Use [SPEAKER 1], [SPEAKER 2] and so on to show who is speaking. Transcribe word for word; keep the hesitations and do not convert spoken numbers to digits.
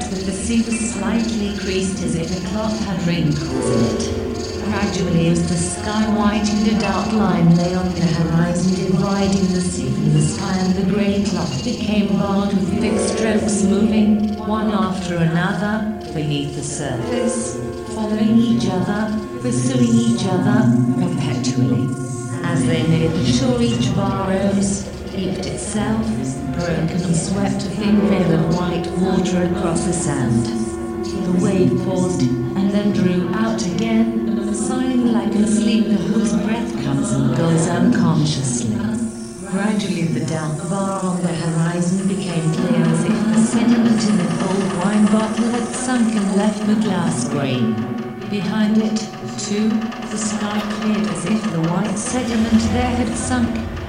[SPEAKER 1] that the sea was slightly creased as if a cloth had wrinkles in it. Gradually, as the sky whitened, a dark line lay on the horizon, dividing the sea from the sky, and the grey cloth became barred with thick strokes moving, one after another, beneath the surface, following each other, pursuing each other, perpetually. As they neared the shore, each bar rose, heaped itself, broken and swept a thin veil of white water across the sand. The wave paused, and then drew out again, sighing like a sleeper whose breath comes and goes unconsciously. Gradually the dark bar on the horizon became clear, as if the sediment in the cold wine bottle had sunk and left the glass grain. Behind it, too, the sky cleared, as if the white sediment there had sunk